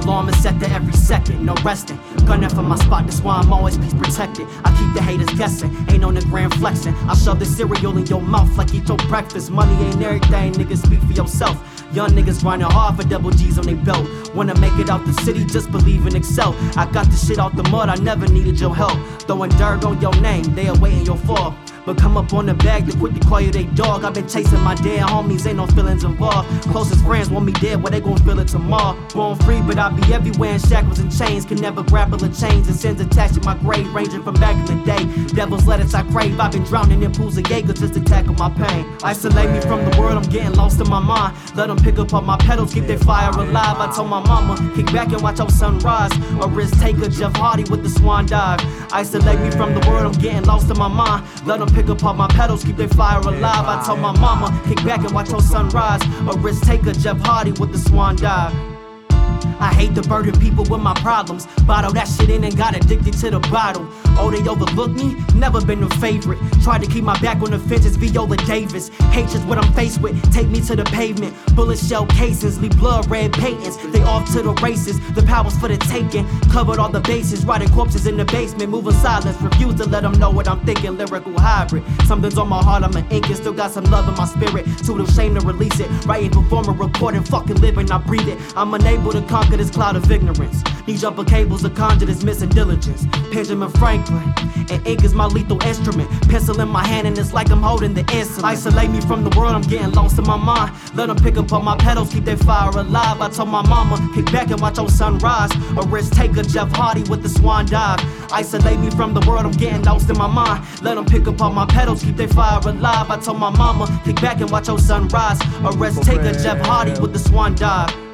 alarm is set to every second, no resting. Gunning for my spot, that's why I'm always peace protected. I keep the haters guessing, ain't on the gram flexing. I shove the cereal in your mouth like eat your breakfast. Money ain't everything, niggas, speak for yourself. Young niggas grinding hard for double G's on their belt. Wanna make it out the city, just believe and excel. I got the shit out the mud, I never needed your help. Throwing dirt on your name, they awaiting your fall. But come up on the bag, they quick to call you they dog. I've been chasing my dead homies, ain't no feelings involved. Closest friends want me dead, well they gon' feel it tomorrow. Born free, but I be everywhere in shackles and chains. Can never grapple the chains and sins attached to my grave, ranging from back in the day. Devil's lettuce I crave, I've been drowning in pools of Jaeger just to tackle my pain. Isolate me from the world, I'm getting lost in my mind. Let them pick up all my pedals, keep their fire alive. I told my mama, kick back and watch your sunrise. A risk taker, Jeff Hardy with the swan dive. Isolate me from the world, I'm getting lost in my mind. Let them pick up all my pedals, keep their fire alive. I told my mama, kick back and watch your sunrise. A risk taker, Jeff Hardy with the swan dive. I hate to burden people with my problems. Bottle that shit in and got addicted to the bottle. Oh, they overlook me? Never been a favorite. Tried to keep my back on the fences, Viola Davis. Hatred's what I'm faced with, take me to the pavement. Bullet shell casings, leave blood red paintings. They off to the races, the power's for the taking. Covered all the bases, rotting corpses in the basement. Moving silence, refuse to let them know what I'm thinking. Lyrical hybrid, something's on my heart, I'm an ink. Still got some love in my spirit, too ashamed to release it. Writing, performing, recording, fucking living, I breathe it. I'm unable to conquer this cloud of ignorance. Need jumper cables to conjure this missing diligence. Benjamin Franklin, and ink is my lethal instrument. Pencil in my hand and it's like I'm holding the insulin. Isolate me from the world, I'm getting lost in my mind. Let them pick up all my pedals, keep their fire alive. I told my mama, kick back and watch your sunrise. A risk taker, Jeff Hardy with the swan dive. Isolate me from the world, I'm getting lost in my mind. Let them pick up all my pedals, keep their fire alive. I told my mama, kick back and watch your sunrise. A risk taker, Jeff Hardy with the swan dive.